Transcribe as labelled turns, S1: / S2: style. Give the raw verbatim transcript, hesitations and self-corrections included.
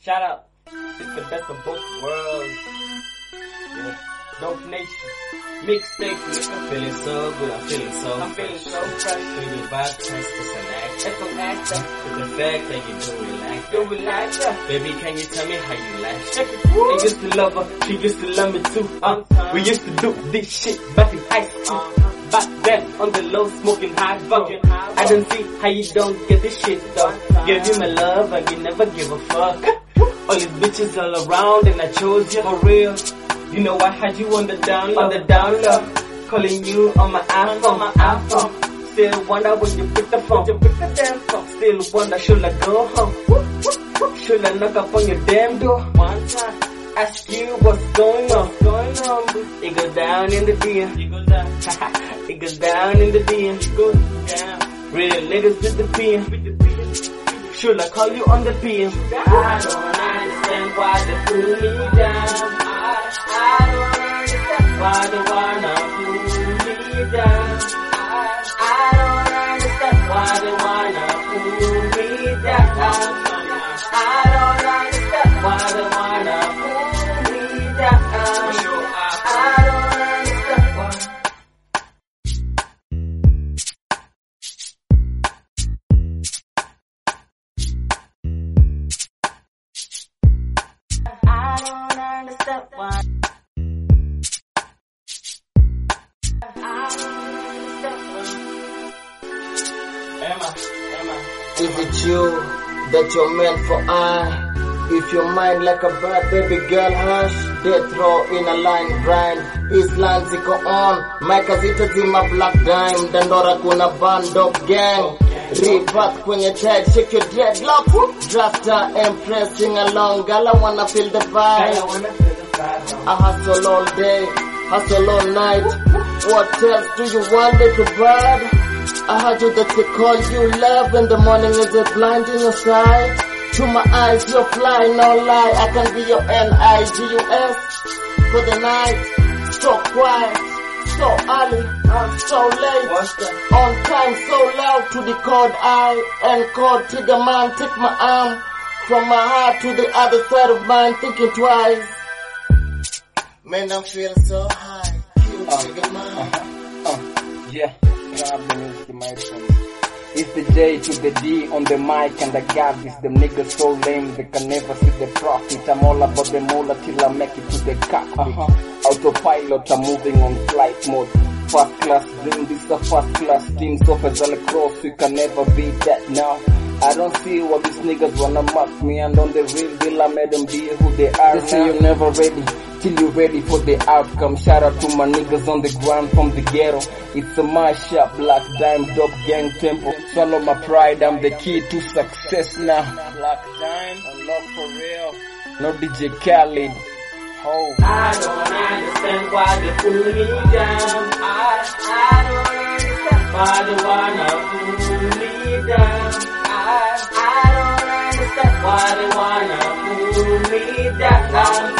S1: Shout out. It's the best of both worlds. Yeah. Dope Nation. Mixtape, nigga. Feeling so good, I'm feeling so I'm feeling so fresh. Feel the vibe, trust is an act. It's an actor. To the fact that you do relax. Do relax, yeah. Baby, can you tell me how you like? I used to love her, she used to love me too. Uh, we used to do this shit back in high school. Back then, on the low, smoking high, fucking high. I don't see how you don't get this shit though. Give you my love and you never give a fuck. All these bitches all around and I chose you for real. You know I had you on the down low, on the down low. Calling you on my iPhone, my iPhone. Still wonder when you pick the phone, you pick the damn phone. Still wonder should I go home? Should I knock up on your damn door? One time, ask you what's going on, going on. It goes down in the D M. It goes down. It goes down in the D M. It goes down. Real niggas with the P M. Should I call you on the P M? I don't understand why they pull me down. I don't understand why they wanna pull me down. I, I don't understand why they wanna pull me down. I don't understand why they wanna pull me down. I don't understand why. I don't understand why. Emma, Emma.
S2: Is it you that you're meant for I? If your mind like a bad baby girl hush, death row in a line grind. East line ziko on, Mike zitazima black dime. Dandora kuna band up gang. Rebirth kwenye tag, shake your dreadlocks. Drafter, Empress, sing along. Gala wanna feel the vibe. I hustle all day, hustle all night. What else do you want it to bad? I heard you that they call you love. In the morning is it blind in your sight? To my eyes you're fly, no lie. I can be your N I G U S for the night. So quiet, so early, and so late. On time, so loud to the code I and code trigger man. Take my arm from my heart to the other side of mine, thinking twice. Man, I feel so high.
S3: Uh, uh, uh, yeah, problem is the microphone. It's the J to the D on the mic and I got this. Them niggas so lame they can never see the profit. I'm all about the mola till I make it to the cockpit. Uh-huh. Autopilot, I'm moving on flight mode. First class dream, this is a first class team. So as all across, we can never beat that now. I don't see what these niggas wanna mock me. And on the real deal I made them be who they are. They say you're never ready till you're ready for the outcome. Shout out to my niggas on the ground from the ghetto. It's a mashup, black dime, dope gang tempo. Swallow my pride, I'm the key to success now. Black dime, unlock for real. No D J Khaled. Oh.
S1: I don't understand why they pull me down. I, I don't understand why they wanna pull me down. I, I don't understand why they wanna pull me down.